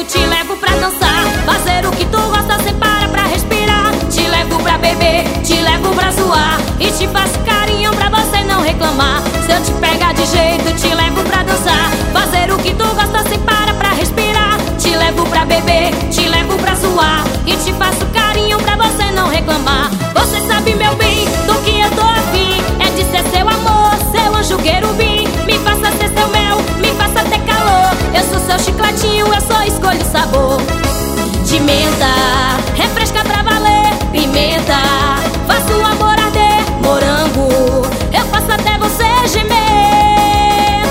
jeito, te levo pra dançar, fazer o que tu gosta sem parar pra respirar. Te levo pra beber, te levo pra zoar e te faço carinho pra você não reclamar. Se eu te pegar de jeito, te levo pra dançar, fazer o que tu gosta sem parar pra respirar. Te levo pra beber, te levo pra zoar e te faço carinho pra você não reclamar. Você sabe, meu bem, do que eu tô afim, é de ser seu amor, seu anjo querubim. Me faça ser seu mel, me faça ter calor. Eu sou seu chicletinho, eu só escolho o sabor. De menta, refresca pra valer. Pimenta, faço o amor arder. Morango, eu faço até você gemer.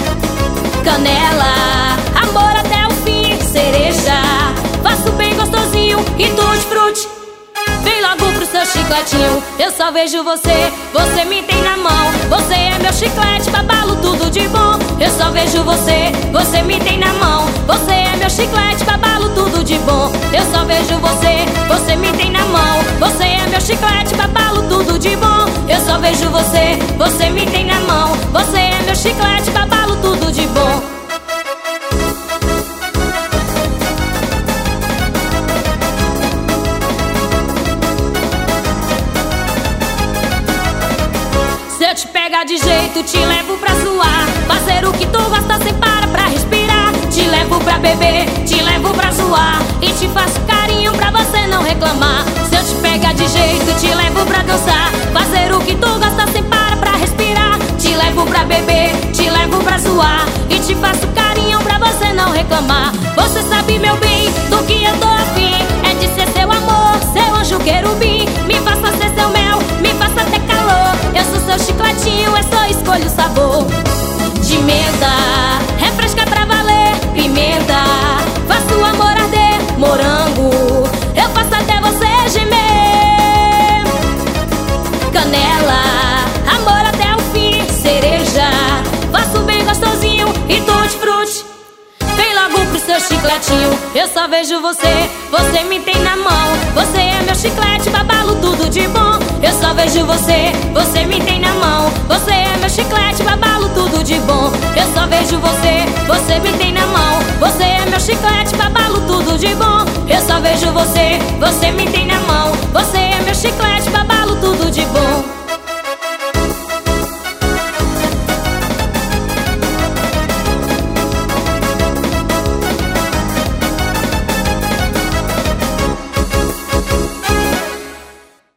Canela, amor até o fim. Cereja, faço bem gostosinho. E tutti-frutti, vem logo pro seu chicletinho. Eu só vejo você, você me tem na mão. Você é meu chiclete, babalo tudo de bom. Eu só vejo você, você me tem na mão. Você é meu chiclete, babalo tudo de bom. Eu só vejo você, você me tem na mão. Você é meu chiclete, babalo tudo de bom. Eu só vejo você, você me tem na mão. Você é meu chiclete, babalo tudo de bom. Se eu te pegar de jeito, te levo pra zoar, fazer o que tu gosta sem parar pra respirar. Te levo pra beber, te levo pra zoar e te faço carinho pra você não reclamar. Se eu te pegar de jeito, te levo pra dançar, fazer o que tu gosta sem parar pra respirar. Te levo pra beber, te levo pra zoar e te faço carinho pra você não reclamar. Você sabe, meu bem, do que eu tô afim, é de ser seu amor, seu anjo querubim. Me faça ser seu mel, me faça ter calor. Eu sou seu chicletinho, eu só escolho o sabor. De menta, refresca pra valer. Pimenta, faço o amor arder. Morango, eu faço até você gemer. Canela, amor até o fim. Cereja, faço bem gostosinho. E tutti-frutti, vem logo pro seu chicletinho. Eu só vejo você, você me tem na mão. Você é meu chiclete, babalo tudo de bom. Eu só vejo você, você me tem na mão. Você é meu chiclete, babalo tudo de bom. Eu só vejo você, você me tem na mão. Você é meu chiclete, babalo tudo de bom. Eu só vejo você, você me tem na mão. Você é meu chiclete.